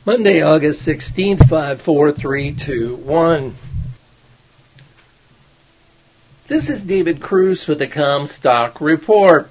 Monday, August 16th, 54321. This is David Cruz with the Comstock Report.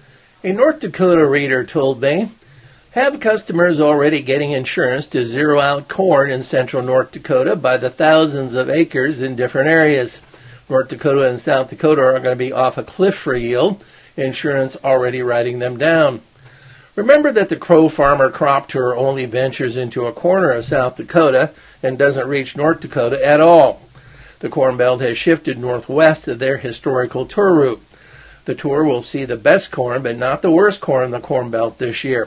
A North Dakota reader told me, have customers already getting insurance to zero out corn in central North Dakota by the thousands of acres in different areas. North Dakota and South Dakota are going to be off a cliff for yield. Insurance already writing them down. Remember that the Crow Farmer Crop Tour only ventures into a corner of South Dakota and doesn't reach North Dakota at all. The Corn Belt has shifted northwest of their historical tour route. The tour will see the best corn, but not the worst corn in the Corn Belt this year.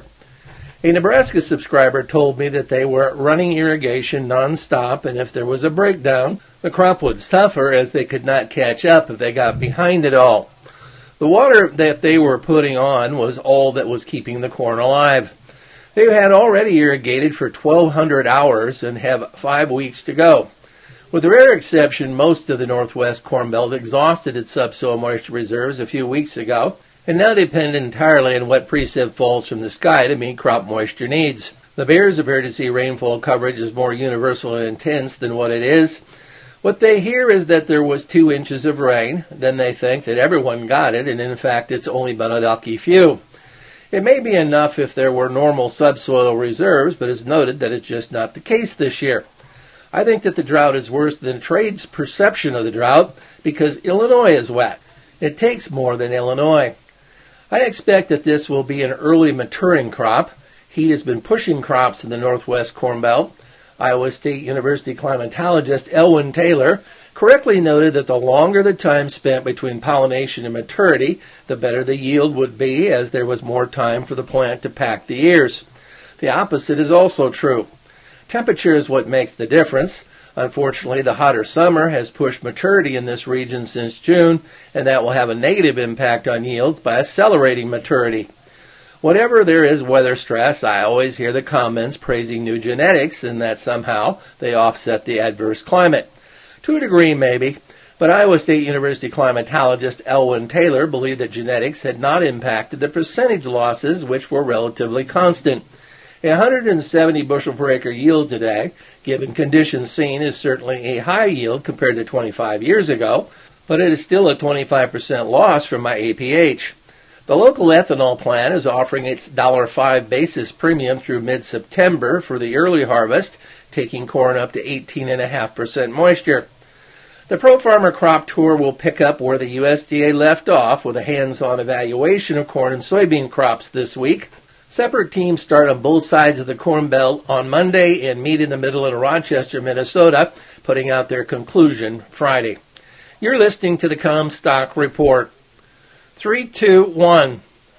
A Nebraska subscriber told me that they were running irrigation nonstop, and if there was a breakdown, the crop would suffer as they could not catch up if they got behind it all. The water that they were putting on was all that was keeping the corn alive. They had already irrigated for 1,200 hours and have 5 weeks to go. With a rare exception, most of the Northwest Corn Belt exhausted its subsoil moisture reserves a few weeks ago and now depend entirely on what precip falls from the sky to meet crop moisture needs. The Bears appear to see rainfall coverage as more universal and intense than what it is. What they hear is that there was 2 inches of rain, then they think that everyone got it, and in fact it's only been a lucky few. It may be enough if there were normal subsoil reserves, but it's noted that it's just not the case this year. I think that the drought is worse than trade's perception of the drought because Illinois is wet. It takes more than Illinois. I expect that this will be an early maturing crop. Heat has been pushing crops in the Northwest Corn Belt. Iowa State University climatologist Elwyn Taylor correctly noted that the longer the time spent between pollination and maturity, the better the yield would be as there was more time for the plant to pack the ears. The opposite is also true. Temperature is what makes the difference. Unfortunately, the hotter summer has pushed maturity in this region since June, and that will have a negative impact on yields by accelerating maturity. Whenever there is weather stress, I always hear the comments praising new genetics and that somehow they offset the adverse climate. To a degree, maybe, but Iowa State University climatologist Elwyn Taylor believed that genetics had not impacted the percentage losses, which were relatively constant. A 170 bushel per acre yield today, given conditions seen, is certainly a high yield compared to 25 years ago, but it is still a 25% loss from my APH. The local ethanol plant is offering its $5 basis premium through mid-September for the early harvest, taking corn up to 18.5% moisture. The Pro Farmer Crop Tour will pick up where the USDA left off with a hands-on evaluation of corn and soybean crops this week. Separate teams start on both sides of the Corn Belt on Monday and meet in the middle in Rochester, Minnesota, putting out their conclusion Friday. You're listening to the Comstock Report. 3, 2, 1.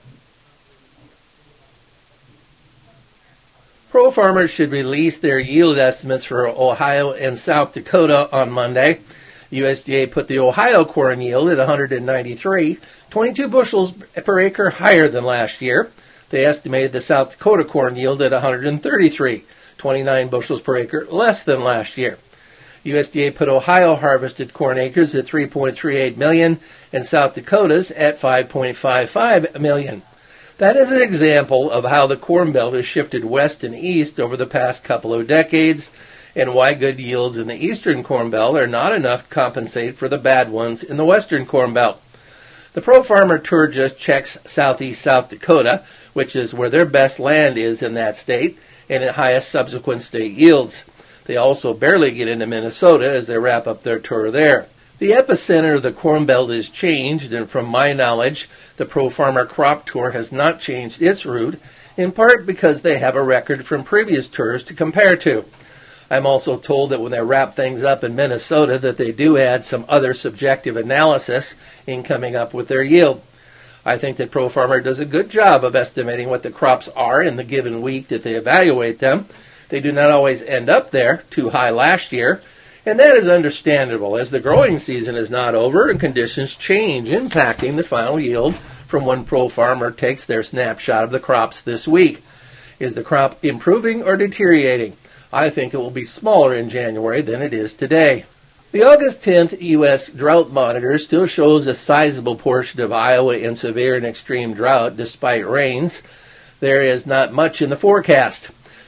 Pro farmers should release their yield estimates for Ohio and South Dakota on Monday. USDA put the Ohio corn yield at 193, 22 bushels per acre higher than last year. They estimated the South Dakota corn yield at 133, 29 bushels per acre less than last year. USDA put Ohio harvested corn acres at 3.38 million and South Dakota's at 5.55 million. That is an example of how the Corn Belt has shifted west and east over the past couple of decades and why good yields in the eastern Corn Belt are not enough to compensate for the bad ones in the western Corn Belt. The Pro Farmer Tour just checks southeast South Dakota, which is where their best land is in that state, and at highest subsequent state yields. They also barely get into Minnesota as they wrap up their tour there. The epicenter of the Corn Belt is changed, and from my knowledge, the Pro Farmer Crop Tour has not changed its route, in part because they have a record from previous tours to compare to. I'm also told that when they wrap things up in Minnesota that they do add some other subjective analysis in coming up with their yield. I think that Pro Farmer does a good job of estimating what the crops are in the given week that they evaluate them. They do not always end up there, too high last year, and that is understandable as the growing season is not over and conditions change, impacting the final yield from when Pro Farmer takes their snapshot of the crops this week. Is the crop improving or deteriorating? I think it will be smaller in January than it is today. The August 10th U.S. Drought Monitor still shows a sizable portion of Iowa in severe and extreme drought despite rains. There is not much in the forecast.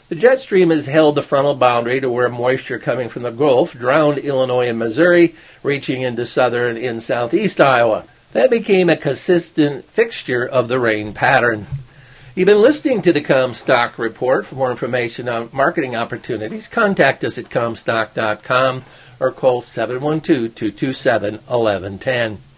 The jet stream has held the frontal boundary to where moisture coming from the Gulf drowned Illinois and Missouri, reaching into southern and southeast Iowa. That became a consistent fixture of the rain pattern. You've been listening to the Comstock Report. For more information on marketing opportunities, contact us at Comstock.com or call 712-227-1110.